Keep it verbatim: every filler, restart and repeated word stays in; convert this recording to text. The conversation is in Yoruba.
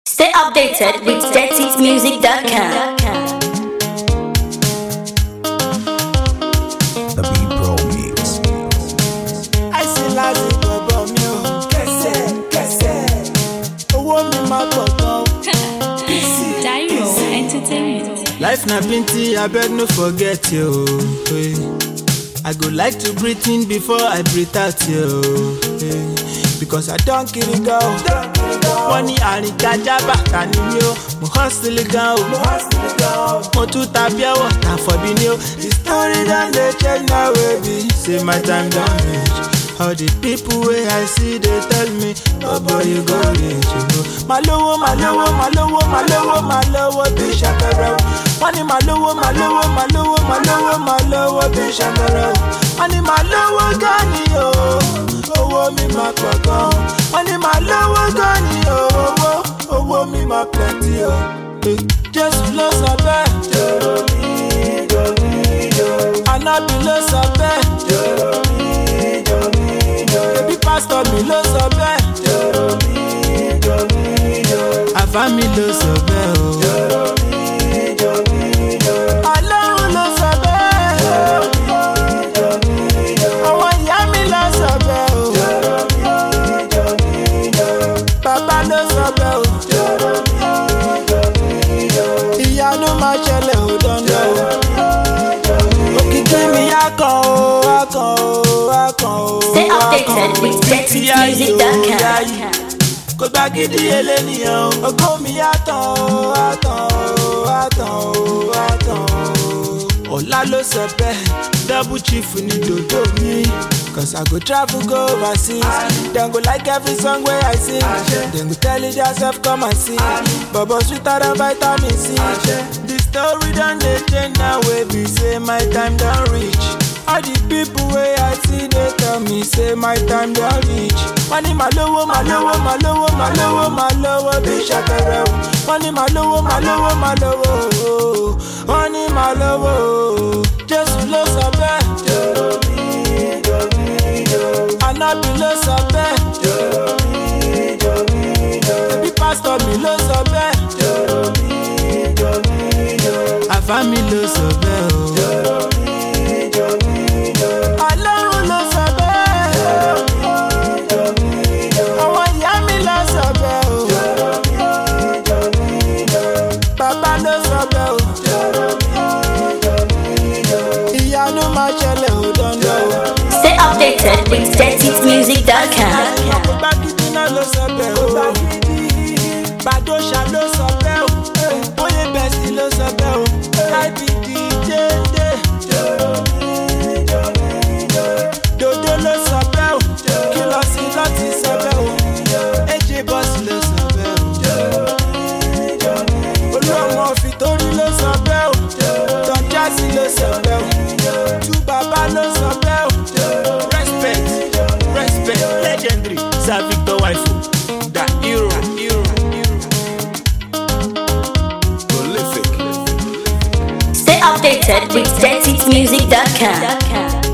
Stay updated with dirty music dot com. The Beat Pro Mix. I see lazy bobo mi o. Kẹsẹ̀ kẹsẹ̀, owó mi máa pọ̀ gan. Dairo Entertainment. Life na plenty, abeg no forget you. I go like to breathe in before I breathe out you. Because I don't kill it go. Wọ́n ní àrìnkájá bàtà ni mí o. Mo hustle gan o. Mo tún ta pure water for bí ni o. The story don dey change now baby. Say my time don reach. All the people wey I see dey tell me, oh boy you go reach you. Mà lówó mà lówó mà lówó mà lówó mà lówó bí ṣàkàrà o. Wọ́n ní mà lówó mà lówó mà lówó mà lówó mà lówó bí ṣàkàrà o. Wọ́n ní mà lówó gan ni o. Owó mi máa pọ̀ gan. Wọ́n ní mà lówó gan ni o. Owó owó mi máa plenty o. Jésù ló sọ bẹ́ẹ̀. Jọ̀rọ̀ mi jọ̀rọ̀ mi jọ̀rọ̀. Ànábì ló sọ bẹ́ẹ̀. Jọ̀rọ̀ mi jọ̀rọ̀ mi jọ̀rọ̀. Ẹbí pásítọ̀ mi ló sọ bẹ́ẹ̀. Jọ̀rọ̀ mi jọ̀rọ̀ mi jọ̀rọ̀. Àfá mi ló sọ bẹ́ẹ̀ o. Jọ̀rọ̀ mi jọ̀rọ̀ mi jọ̀rọ̀. Ọlọ́run ló sọ bẹ́ẹ̀. Jọ̀rọ̀ mi jọ̀rọ̀ mi jọ̀rọ̀. Àwọn ìyá mi ló sọ bẹ́ẹ̀ o. Jọ̀rọ̀ mi jọ̀rọ̀ mi jọ̀rọ̀. Bàbá ló sọ bẹ́ẹ̀ o. Jọ̀rọ̀ mi jọ̀rọ̀ mi jọ̀rọ̀. Ìyanu máa ṣẹlẹ̀ ò dandan o. Òkìkí mi á kàn o, á kàn o, á kàn o. Stay updated with dirty music dot com. Kò gbá gidi eléníyàn o. Ògo mi á tàn o, á tàn o, á tàn o, á tàn o. Ọ̀la ló sọ bẹ́ẹ̀, double chief ní dòdò mi. Cause I go travel go overseas. Dem go like every song wey I sing. Dem go tell you yourself come and see. Bobo sweeter than vitamin C. The story don dey change now wey be say my time don reach. All the people wey I see dey tell me say my time don reach. Wọ́n ní mà lówó mà lówó mà lówó mà lówó mà lówó bí ṣàkàrà o. Wọ́n ní mà lówó mà lówó mà lówó o. Wọ́n ní mà lówó o. Jésù ló sọ bẹ́ẹ̀. Jọ̀rọ̀ mi jọ̀rọ̀ mi jọ̀rọ̀. Ànábì ló sọ bẹ́ẹ̀. Jọ̀rọ̀ mi jọ̀rọ̀ mi jọ̀rọ̀. Ẹbí pásítọ̀ mi ló sọ bẹ́ẹ̀. Jọ̀rọ̀ mi jọ̀rọ̀ mi jọ̀rọ̀. Àfá mi ló sọ bẹ́ẹ̀ o. Jọ̀rọ̀ mi jọ̀rọ̀ mi jọ̀rọ̀. Ọlọ́run ló sọ bẹ́ẹ̀. Jọ̀rọ̀ mi jọ̀rọ̀ mi jọ̀rọ̀. Àwọn ìyá mi ló sọ bẹ́ẹ̀ o. Jọ̀rọ̀ mi jọ̀rọ̀ mi jọ̀rọ̀. Bàbá ló sọ bẹ́ẹ̀ o. Jọ̀rọ̀ mi jọ̀rọ̀ mi jọ̀rọ̀. Ìyanu máa ṣẹlẹ̀ ò dandan o. Stay updated with dirty music dot com. Bàbá gidi náà ló sọ bẹ́ẹ̀ o. Bàdóṣà ló sọ bẹ́ẹ̀ o. Oyè bẹ̀sì ló sọ bẹ́ẹ̀ o. Láìpìdì jẹ́ndé. Dòdò ló sọ bẹ́ẹ̀ o. Kí lọ sí láti sọ bẹ́ẹ̀ o. Èjì bọ́sì ló sọ bẹ́ẹ̀ o. Olúọmọ Fìtórí ló sọ bẹ́ẹ̀ o. Don Jazzy ló sọ bẹ́ẹ̀ o. Tú bàbá ló sọ bẹ́ẹ̀ o. Respect, respect, legendary. Sir Victor Waifu, the hero, hero, hero. Prolific. Stay updated with dirty music dot com.